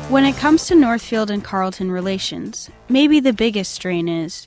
When it comes to Northfield and Carleton relations, maybe the biggest strain is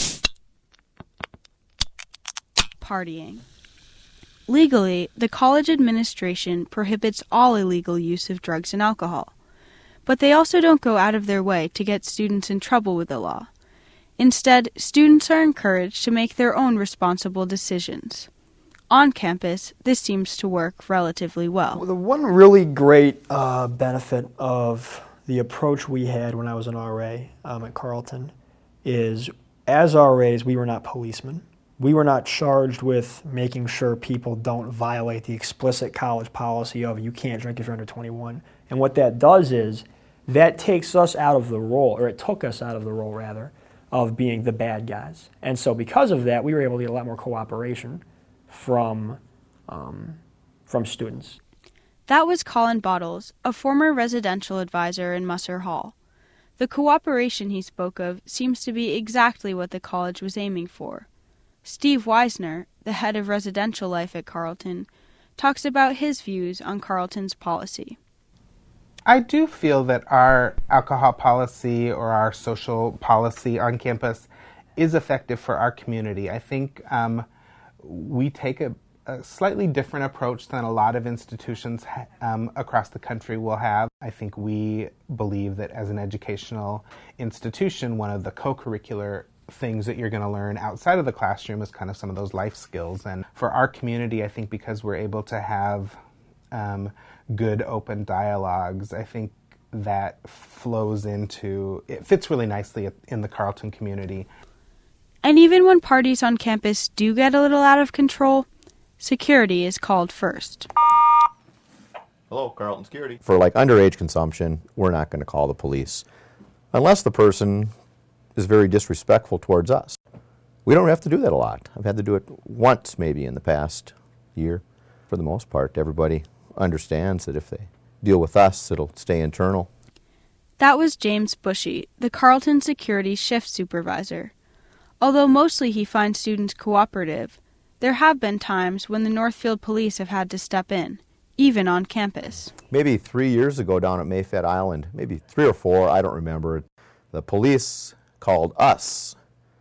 partying. Legally, the college administration prohibits all illegal use of drugs and alcohol, but they also don't go out of their way to get students in trouble with the law. Instead, students are encouraged to make their own responsible decisions. On campus, this seems to work relatively well. The one really great benefit of the approach we had when I was an RA at Carleton is, as RAs, we were not policemen. We were not charged with making sure people don't violate the explicit college policy of you can't drink if you're under 21. And what that does is that takes us out of the role, or it took us out of the role, rather, of being the bad guys. And so because of that, we were able to get a lot more cooperation from students. That was Colin Bottles, a former residential advisor in Musser Hall. The cooperation he spoke of seems to be exactly what the college was aiming for. Steve Weisner, the head of residential life at Carleton, talks about his views on Carleton's policy. I do feel that our alcohol policy or our social policy on campus is effective for our community. I think we take a slightly different approach than a lot of institutions across the country will have. I think we believe that as an educational institution, one of the co-curricular things that you're going to learn outside of the classroom is kind of some of those life skills. And for our community, I think because we're able to have good open dialogues, I think that it fits really nicely in the Carleton community. And even when parties on campus do get a little out of control, security is called first. Hello, Carleton Security. For like underage consumption, we're not going to call the police unless the person is very disrespectful towards us. We don't have to do that a lot. I've had to do it once maybe in the past year. For the most part, everybody understands that if they deal with us, it'll stay internal. That was James Bushy, the Carleton Security Shift Supervisor. Although mostly he finds students cooperative, there have been times when the Northfield police have had to step in, even on campus. Maybe 3 years ago down at Mayfett Island, maybe 3 or 4, I don't remember, the police called us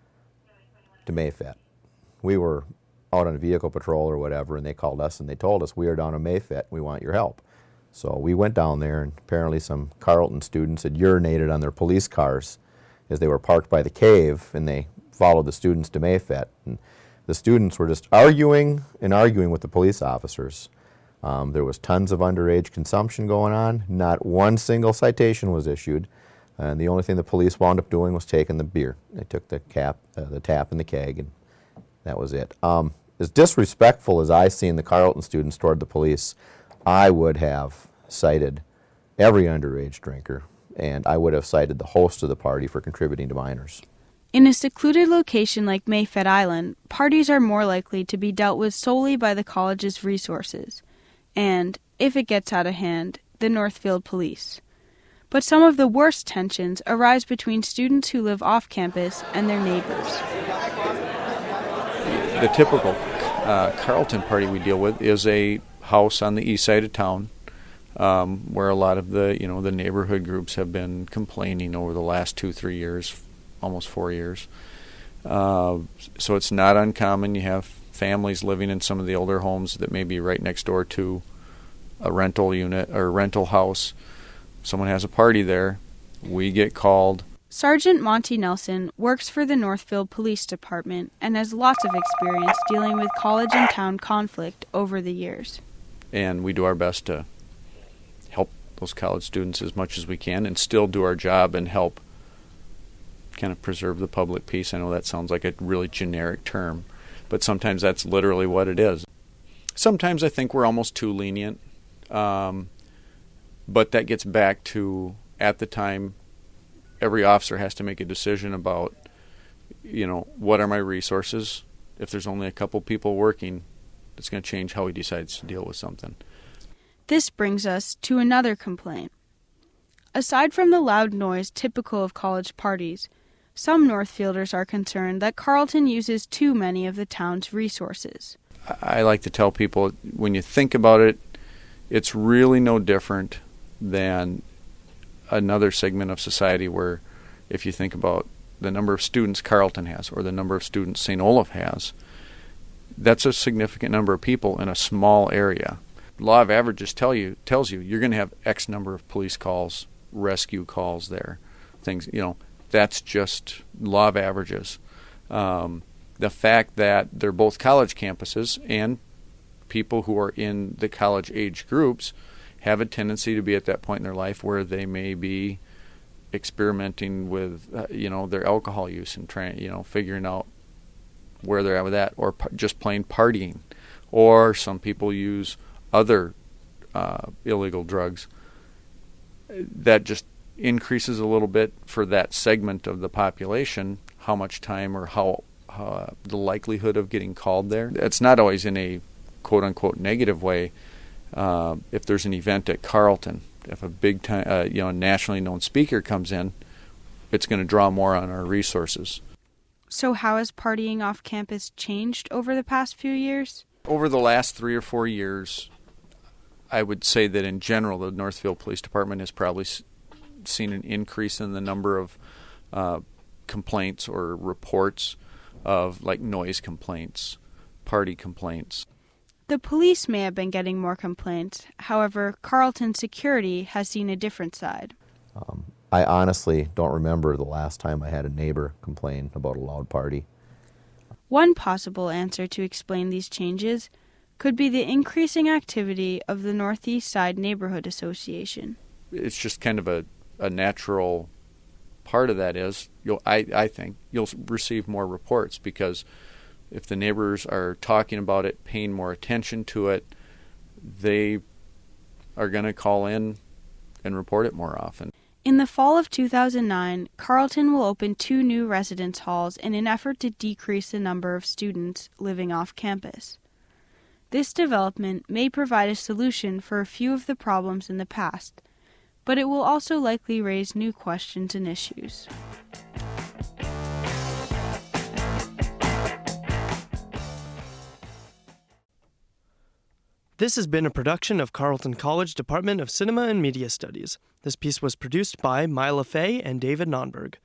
to Mayfett. We were out on a vehicle patrol or whatever, and they called us and they told us, we are down in Mayfett, we want your help. So we went down there, and apparently some Carleton students had urinated on their police cars as they were parked by the cave, and they followed the students to Mayfett. And the students were just arguing with the police officers. There was tons of underage consumption going on. Not one single citation was issued. And the only thing the police wound up doing was taking the beer. They took the tap and the keg, and that was it. As disrespectful as I seen the Carleton students toward the police, I would have cited every underage drinker, and I would have cited the host of the party for contributing to minors. In a secluded location like Mayfett Island, parties are more likely to be dealt with solely by the college's resources, and, if it gets out of hand, the Northfield police. But some of the worst tensions arise between students who live off campus and their neighbors. The typical Carleton party we deal with is a house on the east side of town, where a lot of the neighborhood groups have been complaining over the last 2-3 years, almost 4 years. So it's not uncommon. You have families living in some of the older homes that may be right next door to a rental unit or rental house. Someone has a party there. We get called. Sergeant Monty Nelson works for the Northfield Police Department and has lots of experience dealing with college and town conflict over the years. And we do our best to help those college students as much as we can and still do our job and help kind of preserve the public peace. I know that sounds like a really generic term, but sometimes that's literally what it is. Sometimes I think we're almost too lenient, but that gets back to, at the time, every officer has to make a decision about, what are my resources? If there's only a couple people working, it's going to change how he decides to deal with something. This brings us to another complaint. Aside from the loud noise typical of college parties, some Northfielders are concerned that Carleton uses too many of the town's resources. I like to tell people, when you think about it, it's really no different than another segment of society where, if you think about the number of students Carleton has or the number of students St. Olaf has, that's a significant number of people in a small area. Law of averages tells you you're going to have X number of police calls, rescue calls there. Things, that's just law of averages. The fact that they're both college campuses and people who are in the college age groups have a tendency to be at that point in their life where they may be experimenting with their alcohol use and figuring out where they're at with that, or just plain partying, or some people use other illegal drugs. That just increases a little bit for that segment of the population how much time or how the likelihood of getting called there. It's not always in a quote-unquote negative way. If there's an event at Carleton, if a big time, nationally known speaker comes in, it's going to draw more on our resources. So how has partying off campus changed over the past few years? Over the last 3 or 4 years, I would say that in general, the Northfield Police Department has probably seen an increase in the number of complaints or reports of like noise complaints, party complaints. The police may have been getting more complaints. However, Carleton security has seen a different side. I honestly don't remember the last time I had a neighbor complain about a loud party. One possible answer to explain these changes could be the increasing activity of the Northeast Side Neighborhood Association. It's just kind of a natural part of that is, I think, you'll receive more reports because if the neighbors are talking about it, paying more attention to it, they are going to call in and report it more often. In the fall of 2009, Carleton will open 2 new residence halls in an effort to decrease the number of students living off campus. This development may provide a solution for a few of the problems in the past, but it will also likely raise new questions and issues. This has been a production of Carleton College Department of Cinema and Media Studies. This piece was produced by Mila Fay and David Nonberg.